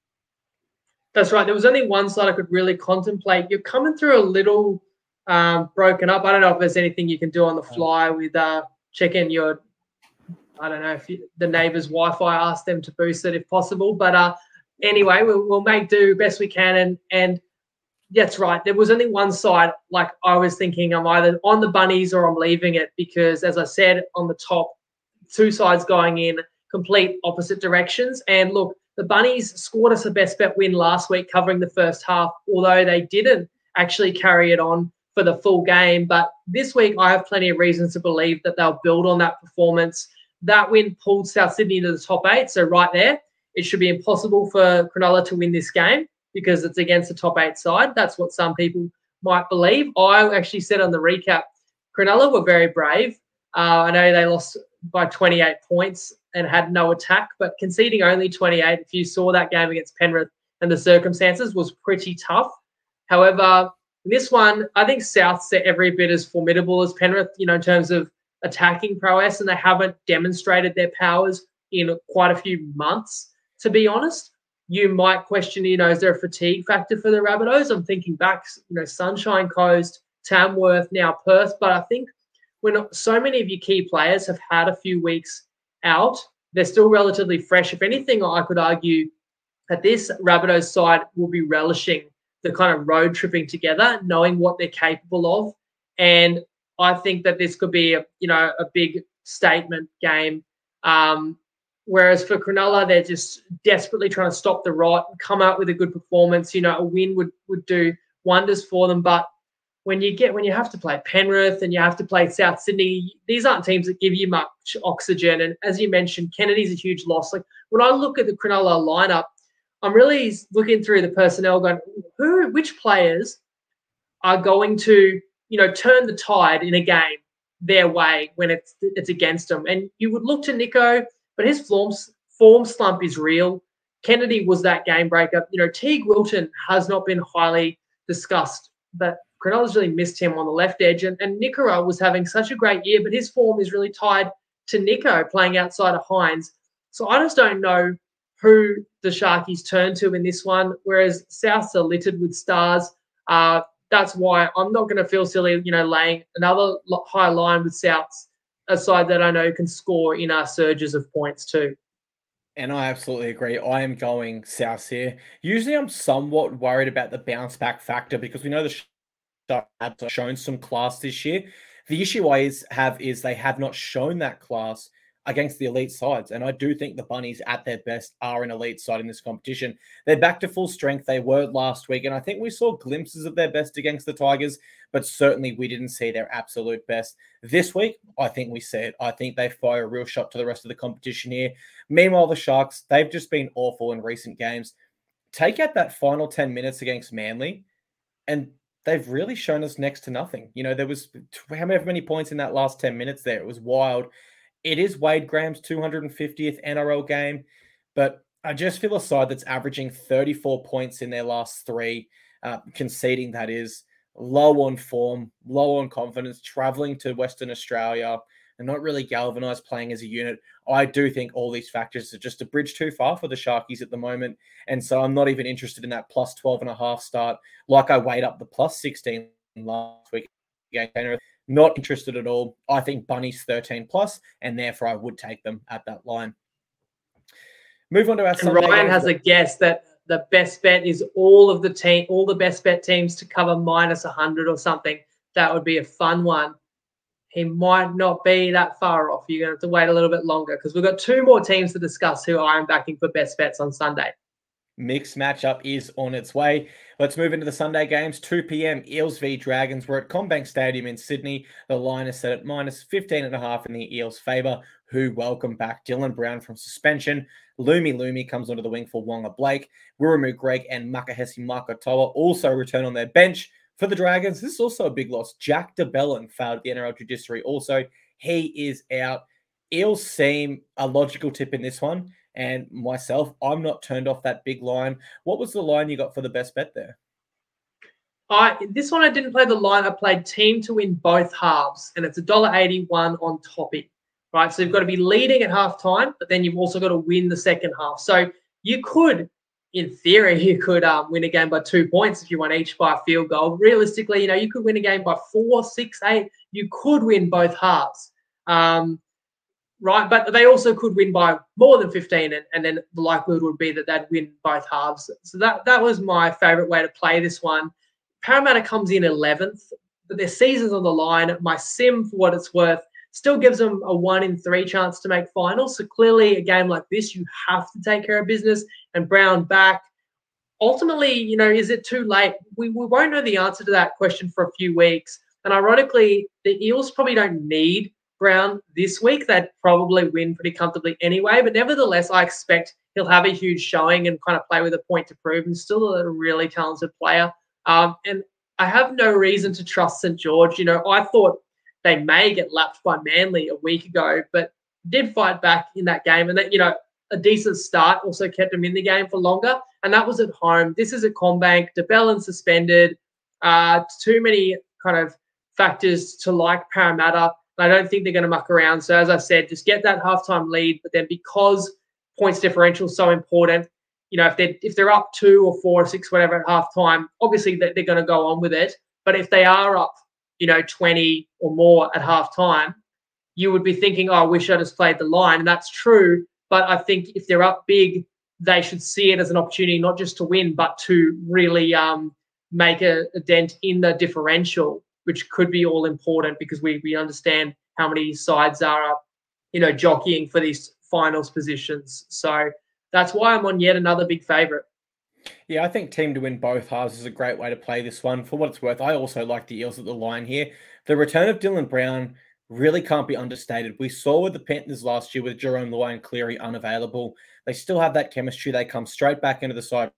That's right. There was only one side I could really contemplate. You're coming through a little broken up. I don't know if there's anything you can do on the fly with checking your, I don't know, if the neighbour's Wi-Fi, ask them to boost it if possible. But anyway, we'll make do best we can. And that's right. There was only one side. Like I was thinking I'm either on the Bunnies or I'm leaving it because, as I said, on the top, 2 sides going in complete opposite directions. And look, the Bunnies scored us a best bet win last week covering the first half, although they didn't actually carry it on for the full game. But this week, I have plenty of reasons to believe that they'll build on that performance. That win pulled South Sydney to the top 8. So right there, it should be impossible for Cronulla to win this game because it's against the top 8 side. That's what some people might believe. I actually said on the recap, Cronulla were very brave. I know they lost by 28 points and had no attack, but conceding only 28, if you saw that game against Penrith and the circumstances, was pretty tough. However, this one, I think South's every bit as formidable as Penrith, in terms of attacking prowess, and they haven't demonstrated their powers in quite a few months, to be honest. You might question, is there a fatigue factor for the Rabbitohs? I'm thinking back, Sunshine Coast, Tamworth, now Perth, but I think when so many of your key players have had a few weeks out, they're still relatively fresh. If anything, I could argue that this Rabbitohs side will be relishing the kind of road tripping together, knowing what they're capable of. And I think that this could be a big statement game. Whereas for Cronulla, they're just desperately trying to stop the rot, come out with a good performance. A win would do wonders for them. But when you have to play Penrith and you have to play South Sydney, these aren't teams that give you much oxygen. And as you mentioned, Kennedy's a huge loss. Like when I look at the Cronulla lineup, I'm really looking through the personnel going, which players are going to, turn the tide in a game their way when it's against them. And you would look to Nico, but his form slump is real. Kennedy was that game breaker. Teague Wilton has not been highly discussed, but Cronulla's really missed him on the left edge. And Nikora was having such a great year, but his form is really tied to Nico playing outside of Hines. So I just don't know who the Sharkies turn to in this one, whereas Souths are littered with stars. That's why I'm not going to feel silly, laying another high line with Souths, a side that I know can score in our surges of points too. And I absolutely agree. I am going Souths here. Usually I'm somewhat worried about the bounce back factor because we know the have shown some class this year. The issue I have is they have not shown that class against the elite sides. And I do think the Bunnies at their best are an elite side in this competition. They're back to full strength. They were last week. And I think we saw glimpses of their best against the Tigers, but certainly we didn't see their absolute best. This week, I think we see it. I think they fire a real shot to the rest of the competition here. Meanwhile, the Sharks, they've just been awful in recent games. Take out that final 10 minutes against Manly, and they've really shown us next to nothing. There was however many points in that last 10 minutes there. It was wild. It is Wade Graham's 250th NRL game, but I just feel a side that's averaging 34 points in their last 3, conceding that is, low on form, low on confidence, traveling to Western Australia, and not really galvanized playing as a unit. I do think all these factors are just a bridge too far for the Sharkies at the moment. And so I'm not even interested in that plus 12.5 start like I weighed up the plus 16 last week game. Not interested at all. I think Bunny's 13 plus, and therefore I would take them at that line. Move on to our And Sunday Ryan games. has a guess that the best bet is all the best bet teams to cover minus 100 or something. That would be a fun one. He might not be that far off. You're going to have to wait a little bit longer because we've got 2 more teams to discuss who I am backing for best bets on Sunday. Mixed matchup is on its way. Let's move into the Sunday games. 2 p.m. Eels v Dragons. We're at CommBank Stadium in Sydney. The line is set at minus 15.5 in the Eels' favour, who welcome back Dylan Brown from suspension. Lumi comes onto the wing for Wonga Blake. Wiramu Greg and Makahesi Makatoa also return on their bench. For the Dragons, this is also a big loss. Jack DeBellin failed at the NRL Judiciary also. He is out. Eels seem a logical tip in this one. And myself, I'm not turned off that big line. What was the line you got for the best bet there? This one I didn't play the line. I played team to win both halves, and it's $1.81 on Toppy, right? So you've got to be leading at halftime, but then you've also got to win the second half. So you could, in theory, win a game by 2 points if you won each by a field goal. Realistically, you could win a game by 4, 6, 8. You could win both halves. Right, but they also could win by more than 15, and then the likelihood would be that they'd win both halves. So that was my favourite way to play this one. Parramatta comes in 11th, but their season's on the line. My sim, for what it's worth, still gives them a 1 in 3 chance to make finals. So clearly, a game like this, you have to take care of business. And Brown back. Ultimately, is it too late? We won't know the answer to that question for a few weeks. And ironically, the Eels probably don't need Brown this week. They'd probably win pretty comfortably anyway. But nevertheless, I expect he'll have a huge showing and kind of play with a point to prove, and still a really talented player. And I have no reason to trust St. George. I thought they may get lapped by Manly a week ago, but did fight back in that game. And that, a decent start also kept them in the game for longer. And that was at home. This is at CommBank. DeBellin suspended. Too many kind of factors to like Parramatta. I don't think they're going to muck around. So as I said, just get that halftime lead. But then because points differential is so important, if they're up 2 or 4 or 6, whatever at halftime, obviously they're going to go on with it. But if they are up, 20 or more at halftime, you would be thinking, oh, I wish I just played the line. And that's true. But I think if they're up big, they should see it as an opportunity not just to win, but to really make a dent in the differential, which could be all important because we understand how many sides are up, jockeying for these finals positions. So that's why I'm on yet another big favourite. Yeah, I think team to win both halves is a great way to play this one. For what it's worth, I also like the Eels at the line here. The return of Dylan Brown really can't be understated. We saw with the Panthers last year with Jerome Luai and Cleary unavailable. They still have that chemistry. They come straight back into the side,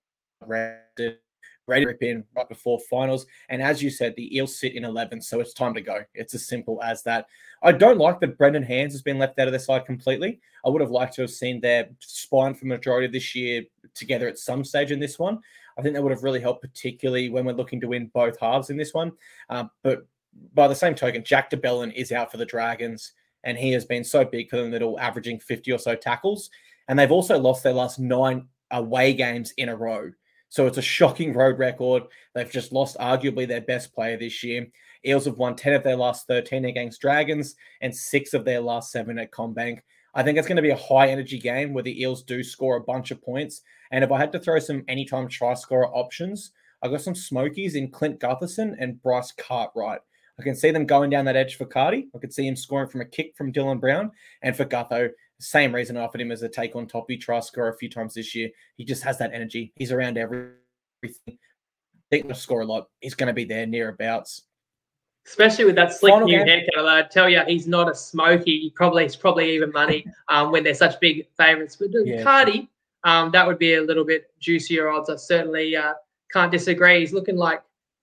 ready to rip in right before finals. And as you said, the Eels sit in 11th, so it's time to go. It's as simple as that. I don't like that Brendan Hands has been left out of their side completely. I would have liked to have seen their spine for the majority of this year together at some stage in this one. I think that would have really helped, particularly when we're looking to win both halves in this one. But by the same token, Jack DeBellin is out for the Dragons, and he has been so big for them that all averaging 50 or so tackles. And they've also lost their last 9 away games in a row. So it's a shocking road record. They've just lost arguably their best player this year. Eels have won 10 of their last 13 against Dragons and 6 of their last 7 at CommBank. I think it's going to be a high-energy game where the Eels do score a bunch of points. And if I had to throw some anytime try-scorer options, I've got some smokies in Clint Gutherson and Bryce Cartwright. I can see them going down that edge for Cardi. I could see him scoring from a kick from Dylan Brown. And for Gutho, same reason I offered him as a take on Toppy try scorer a few times this year. He just has that energy. He's around everything. I think he'll score a lot. He's going to be there nearabouts. Especially with that slick new haircut. I tell you, he's not a smoky. He's probably even money when they're such big favourites. But Cardi, that would be a little bit juicier odds. I certainly can't disagree. He's looking like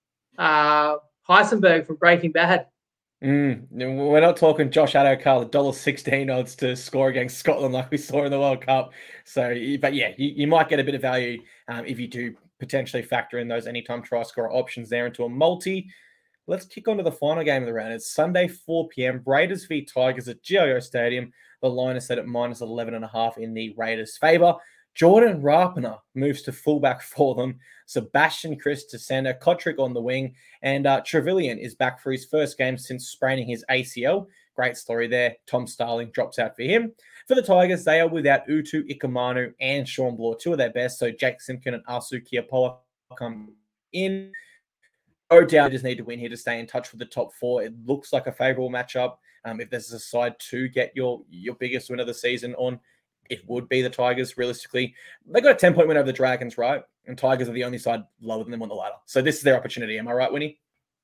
Heisenberg from Breaking Bad. We're not talking Josh Adokar, $1.16 odds to score against Scotland like we saw in the World Cup. So, but yeah, you might get a bit of value if you do potentially factor in those anytime try scorer options there into a multi. Let's kick on to the final game of the round. It's Sunday, 4 p.m. Raiders v Tigers at GIO Stadium. The line is set at minus 11.5 in the Raiders' favour. Jordan Rapiner moves to fullback for them. Sebastian Chris to center, Kotrick on the wing, and Trevelyan is back for his first game since spraining his ACL. Great story there. Tom Starling drops out for him. For the Tigers, they are without Utu Ikamanu and Sean Bloor, two of their best. So Jake Simpkin and Asu Kiapoa come in. No doubt they just need to win here to stay in touch with the top four. It looks like a favorable matchup. If there's a side to get your biggest win of the season on, it would be the Tigers, realistically. They got a 10-point win over the Dragons, right? And Tigers are the only side lower than them on the ladder. So this is their opportunity. Am I right, Winnie?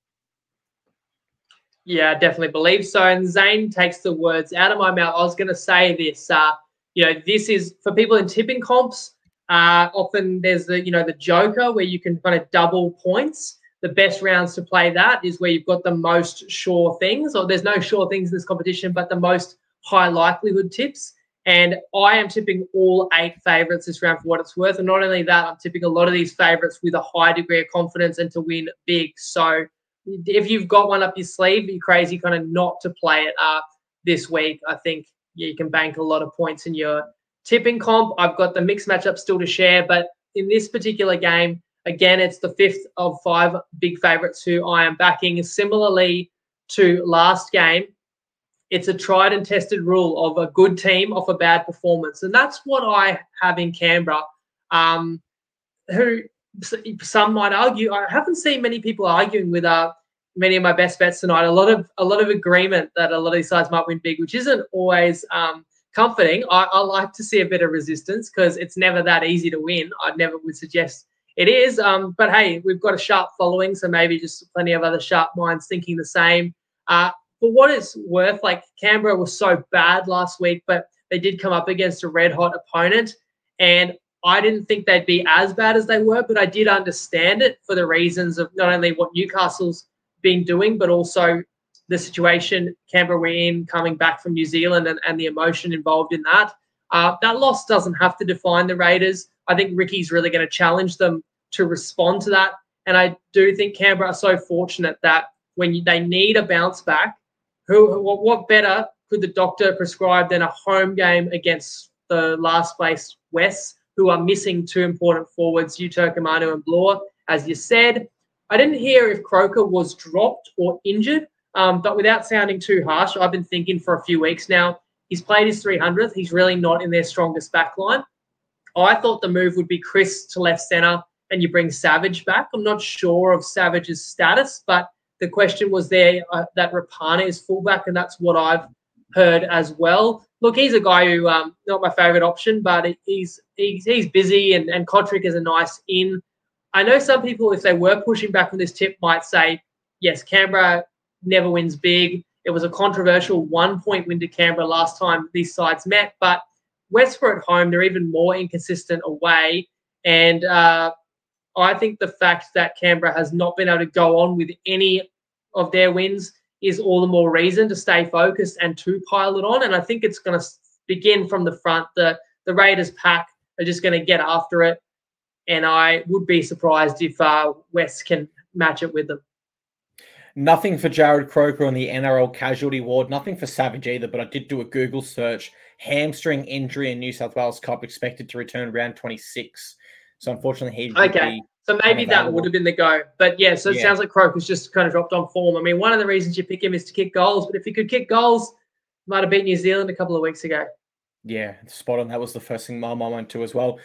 Yeah, I definitely believe so. And Zane takes the words out of my mouth. I was going to say this. This is for people in tipping comps. Often there's the joker where you can kind of double points. The best rounds to play that is where you've got the most sure things, or there's no sure things in this competition, but the most high likelihood tips. And I am tipping all 8 favourites this round for what it's worth. And not only that, I'm tipping a lot of these favourites with a high degree of confidence and to win big. So if you've got one up your sleeve, you're crazy kind of not to play it this week. I think you can bank a lot of points in your tipping comp. I've got the mixed matchup still to share, but in this particular game, again, it's the 5th of 5 big favourites who I am backing. Similarly to last game, it's a tried and tested rule of a good team off a bad performance. And that's what I have in Canberra, who some might argue. I haven't seen many people arguing with many of my best bets tonight. A lot of agreement that a lot of these sides might win big, which isn't always comforting. I like to see a bit of resistance because it's never that easy to win. I never would suggest it is. But, hey, we've got a sharp following, so maybe just plenty of other sharp minds thinking the same. For what it's worth, like Canberra was so bad last week, but they did come up against a red-hot opponent, and I didn't think they'd be as bad as they were, but I did understand it for the reasons of not only what Newcastle's been doing, but also the situation Canberra were in coming back from New Zealand and the emotion involved in that. That loss doesn't have to define the Raiders. I think Ricky's really going to challenge them to respond to that, and I do think Canberra are so fortunate that when they need a bounce back, what better could the doctor prescribe than a home game against the last place Wests, who are missing 2 important forwards, Uturkamanu and Bloor, as you said. I didn't hear if Croker was dropped or injured, but without sounding too harsh, I've been thinking for a few weeks now, he's played his 300th. He's really not in their strongest back line. I thought the move would be Chris to left centre and you bring Savage back. I'm not sure of Savage's status, but the question was there that Rapana is fullback, and that's what I've heard as well. Look, he's a guy who not my favourite option, but he's busy, and Kotrick is a nice in. I know some people, if they were pushing back on this tip, might say, yes, Canberra never wins big. It was a controversial 1-point win to Canberra last time these sides met, but West were at home. They're even more inconsistent away, and I think the fact that Canberra has not been able to go on with any of their wins is all the more reason to stay focused and to pile it on. And I think it's going to begin from the front. The Raiders pack are just going to get after it. And I would be surprised if West can match it with them. Nothing for Jared Croker on the NRL casualty ward. Nothing for Savage either, but I did do a Google search. Hamstring injury in New South Wales Cup expected to return round 26. So unfortunately, he okay. So maybe that would have been the go. But yeah, so it sounds like Croker's just kind of dropped on form. I mean, one of the reasons you pick him is to kick goals, but if he could kick goals, might have beat New Zealand a couple of weeks ago. Yeah, spot on. That was the first thing my mind went to as well.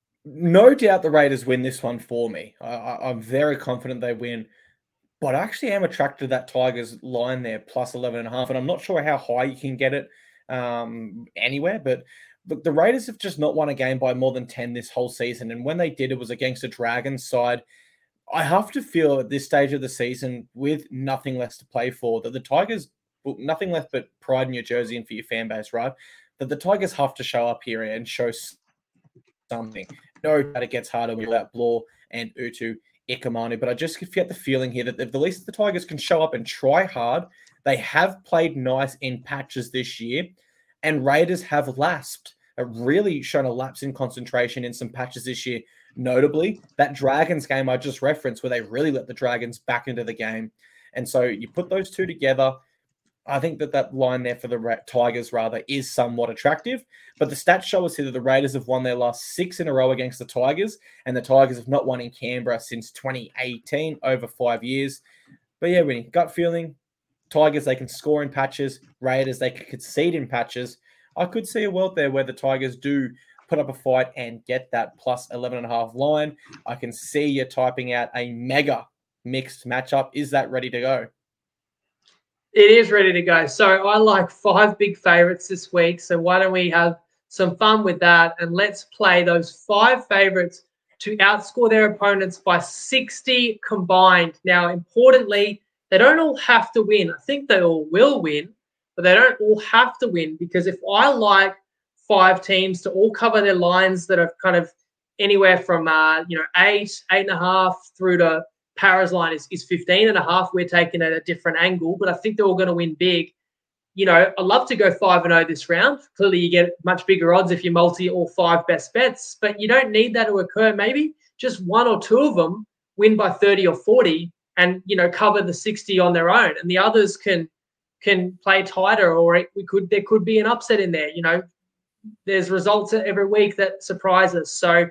No doubt the Raiders win this one for me. I'm very confident they win. But I actually am attracted to that Tigers line there, plus 11.5. And I'm not sure how high you can get it anywhere, but the Raiders have just not won a game by more than 10 this whole season. And when they did, it was against a Dragons side. I have to feel at this stage of the season, with nothing left to play for, that the Tigers, nothing left but pride in your jersey and for your fan base, right? That the Tigers have to show up here and show something. No doubt it gets harder without Bloor and Utu Ikamanu, but I just get the feeling here that if the least the Tigers can show up and try hard, they have played nice in patches this year. And Raiders have really shown a lapse in concentration in some patches this year. Notably, that Dragons game I just referenced, where they really let the Dragons back into the game. And so you put those two together, I think that line there for the Tigers rather is somewhat attractive, but the stats show us here that the Raiders have won their last 6 in a row against the Tigers, and the Tigers have not won in Canberra since 2018, over 5 years. But yeah, Winnie, gut feeling, Tigers, they can score in patches. Raiders, they can concede in patches. I could see a world there where the Tigers do put up a fight and get that plus 11.5 line. I can see you typing out a mega mixed matchup. Is that ready to go? It is ready to go. So I like 5 big favorites this week. So why don't we have some fun with that, and let's play those 5 favorites to outscore their opponents by 60 combined. Now, importantly, they don't all have to win. I think they all will win, but they don't all have to win, because if I like 5 teams to all cover their lines that are kind of anywhere from 8, 8.5 through to Para's line is 15.5. We're taking at a different angle, but I think they're all going to win big. I'd love to go 5-0 this round. Clearly, you get much bigger odds if you multi all 5 best bets, but you don't need that to occur. Maybe just 1 or 2 of them win by 30 or 40 and, cover the 60 on their own. And the others can play tighter, or there could be an upset in there. There's results every week that surprise us. So,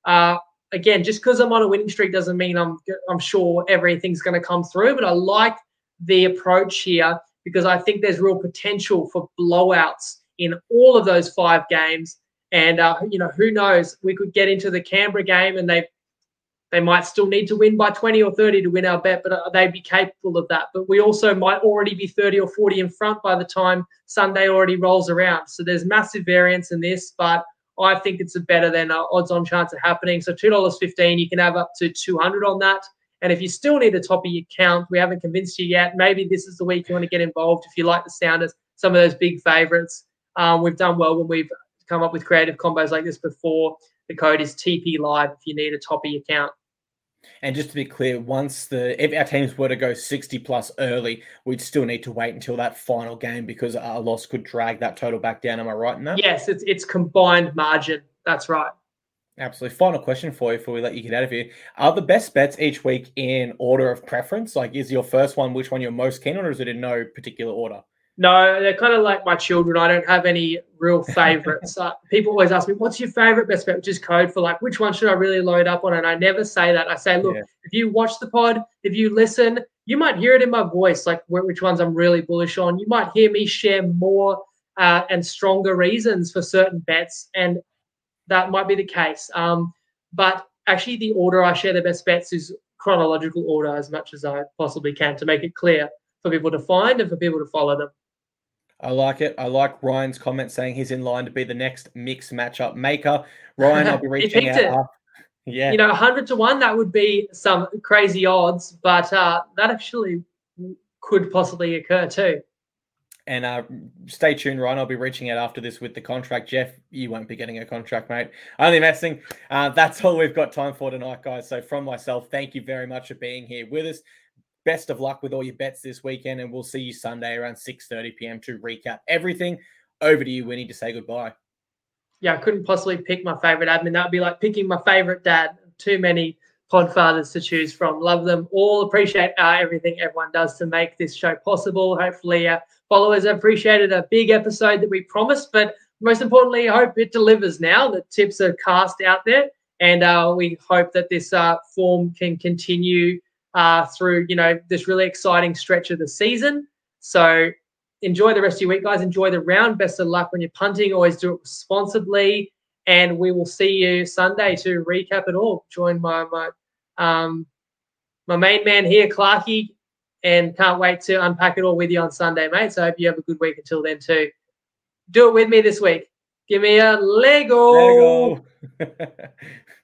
again, just because I'm on a winning streak doesn't mean I'm sure everything's going to come through, but I like the approach here because I think there's real potential for blowouts in all of those 5 games. And, who knows? We could get into the Canberra game and they might still need to win by 20 or 30 to win our bet, but they'd be capable of that. But we also might already be 30 or 40 in front by the time Sunday already rolls around. So there's massive variance in this, but I think it's a better than odds-on chance of happening. So $2.15, you can have up to 200 on that. And if you still need the top of your count, we haven't convinced you yet, maybe this is the week you want to get involved. If you like the sound of some of those big favorites, we've done well when we've come up with creative combos like this before. The code is TP Live if you need a top of your count. And just to be clear, if our teams were to go 60 plus early, we'd still need to wait until that final game because a loss could drag that total back down. Am I right in that? Yes, it's combined margin. That's right. Absolutely. Final question for you before we let you get out of here. Are the best bets each week in order of preference? Like, is your first one which one you're most keen on, or is it in no particular order? No, they're kind of like my children. I don't have any real favorites. People always ask me, what's your favorite best bet, which is code for like, which one should I really load up on? And I never say that. I say, look, If you watch the pod, if you listen, you might hear it in my voice, like which ones I'm really bullish on. You might hear me share more and stronger reasons for certain bets, and that might be the case. But actually, the order I share the best bets is chronological order as much as I possibly can to make it clear for people to find and for people to follow them. I like it. I like Ryan's comment saying he's in line to be the next mixed matchup maker. Ryan, I'll be reaching out. Yeah. 100 to 1, that would be some crazy odds, but that actually could possibly occur too. And stay tuned, Ryan. I'll be reaching out after this with the contract. Jeff, you won't be getting a contract, mate. Only messing. That's all we've got time for tonight, guys. So from myself, thank you very much for being here with us. Best of luck with all your bets this weekend, and we'll see you Sunday around 6:30 p.m. to recap everything. Over to you, Winnie, to say goodbye. Yeah, I couldn't possibly pick my favorite admin. That would be like picking my favorite dad. Too many podfathers to choose from. Love them all. Appreciate everything everyone does to make this show possible. Hopefully, followers appreciated a big episode that we promised, but most importantly, I hope it delivers now. The tips are cast out there, and we hope that this form can continue through, this really exciting stretch of the season. So enjoy the rest of your week, guys. Enjoy the round. Best of luck when you're punting. Always do it responsibly. And we will see you Sunday to recap it all. Join my main man here, Clarky, and can't wait to unpack it all with you on Sunday, mate. So I hope you have a good week until then too. Do it with me this week. Give me a Lego.